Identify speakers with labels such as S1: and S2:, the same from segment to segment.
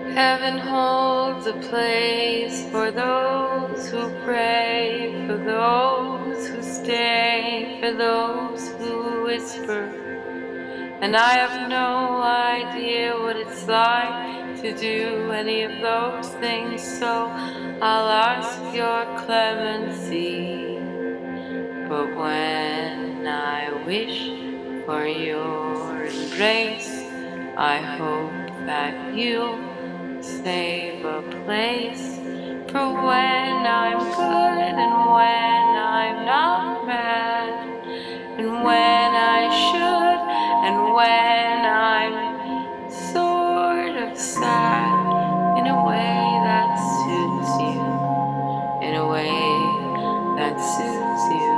S1: Heaven holds a place for those who pray, for those who stay, for those who whisper. And I have no idea what it's like to do any of those things, so I'll ask your clemency. But when I wish for your embrace, I hope that you'll save a place for when I'm good and when I'm not mad, and when I should and when I'm sort of sad, in a way that suits you, in a way that suits you.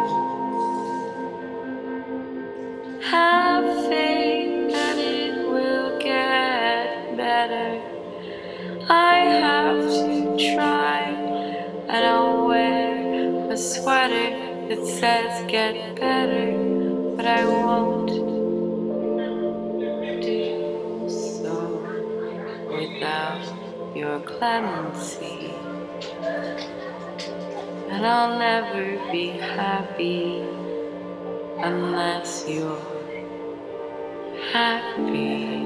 S1: Have faith that it will get better. I have to try, and I'll wear a sweater that says get better, but I won't do so without your clemency. And I'll never be happy unless you're happy.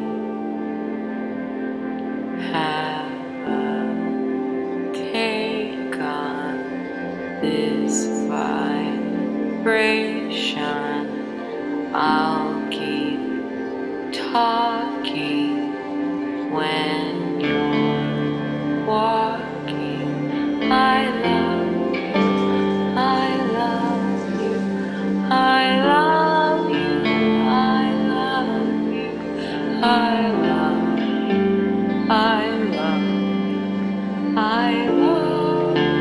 S1: Have a take on this vibration. I'll keep talking when you're walking. I love you, I love you, I love you, I love you, I love you, I love you, I love you.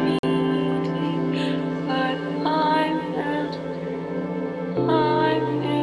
S1: I'm